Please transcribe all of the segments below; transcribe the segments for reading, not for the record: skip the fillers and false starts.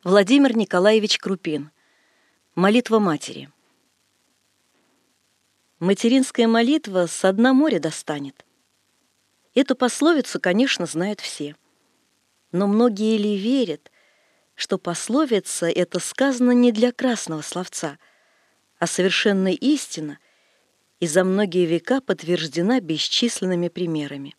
Владимир Николаевич Крупин. Молитва матери. Материнская молитва со дна моря достанет. Эту пословицу, конечно, знают все. Но многие ли верят, что пословица эта сказана не для красного словца, а совершенно истина и за многие века подтверждена бесчисленными примерами.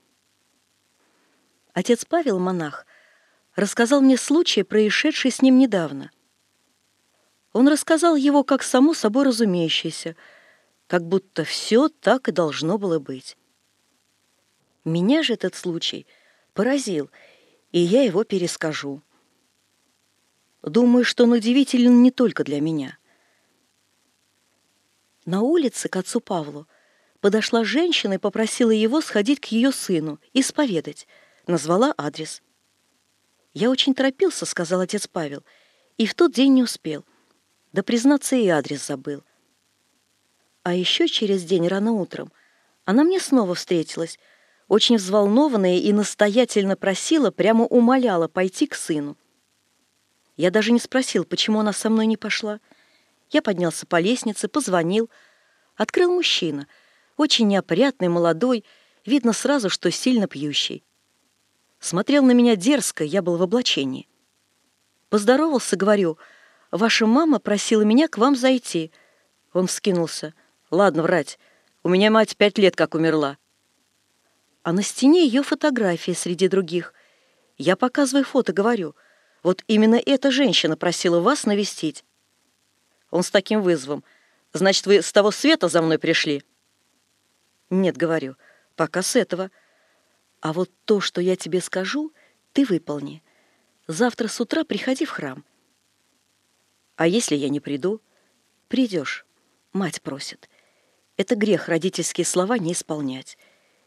Отец Павел, монах, рассказал мне случай, происшедший с ним недавно. Он рассказал его как само собой разумеющееся, как будто все так и должно было быть. Меня же этот случай поразил, и я его перескажу. Думаю, что он удивителен не только для меня. На улице к отцу Павлу подошла женщина и попросила его сходить к ее сыну, исповедать, назвала адрес. «Я очень торопился», — сказал отец Павел, — «и в тот день не успел. Да, признаться, и адрес забыл». А еще через день рано утром она мне снова встретилась, очень взволнованная и настоятельно просила, прямо умоляла пойти к сыну. Я даже не спросил, почему она со мной не пошла. Я поднялся по лестнице, позвонил. Открыл мужчина, очень неопрятный, молодой, видно сразу, что сильно пьющий. Смотрел на меня дерзко, я был в облачении. Поздоровался, говорю: «Ваша мама просила меня к вам зайти». Он вскинулся: «Ладно врать, у меня мать 5 лет как умерла». А на стене ее фотографии среди других. Я показываю фото, говорю: «Вот именно эта женщина просила вас навестить». Он с таким вызовом: «Значит, вы с того света за мной пришли?» «Нет, — говорю, — пока с этого. А вот то, что я тебе скажу, ты выполни. Завтра с утра приходи в храм». «А если я не приду?» «Придешь. Мать просит. Это грех родительские слова не исполнять».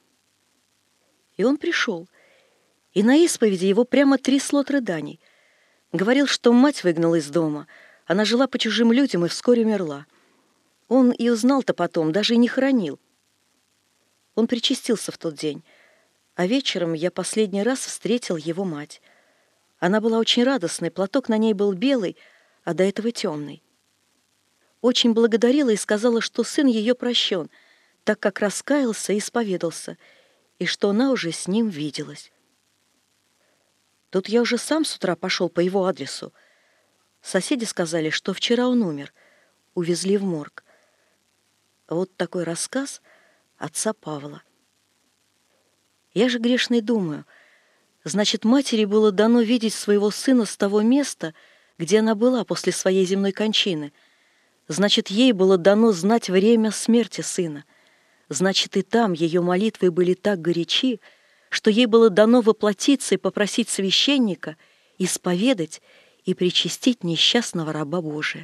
И он пришел. И на исповеди его прямо трясло от рыданий. Говорил, что мать выгнала из дома. Она жила по чужим людям и вскоре умерла. Он и узнал-то потом, даже и не хоронил. Он причастился в тот день. А вечером я последний раз встретил его мать. Она была очень радостной, платок на ней был белый, а до этого темный. Очень благодарила и сказала, что сын ее прощен, так как раскаялся и исповедался, и что она уже с ним виделась. Тут я уже сам с утра пошел по его адресу. Соседи сказали, что вчера он умер, увезли в морг. Вот такой рассказ отца Павла. Я же грешный думаю, значит, матери было дано видеть своего сына с того места, где она была после своей земной кончины. Значит, ей было дано знать время смерти сына. Значит, и там ее молитвы были так горячи, что ей было дано воплотиться и попросить священника исповедать и причастить несчастного раба Божия.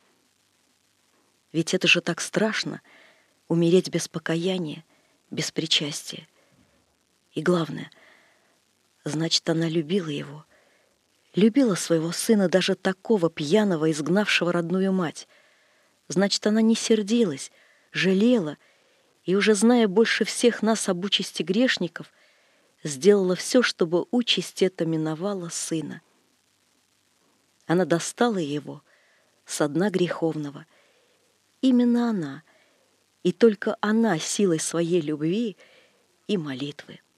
Ведь это же так страшно — умереть без покаяния, без причастия. И главное, значит, она любила его, любила своего сына, даже такого пьяного, изгнавшего родную мать. Значит, она не сердилась, жалела и, уже зная больше всех нас об участи грешников, сделала все, чтобы участь эта миновала сына. Она достала его со дна греховного. Именно она, и только она силой своей любви и молитвы.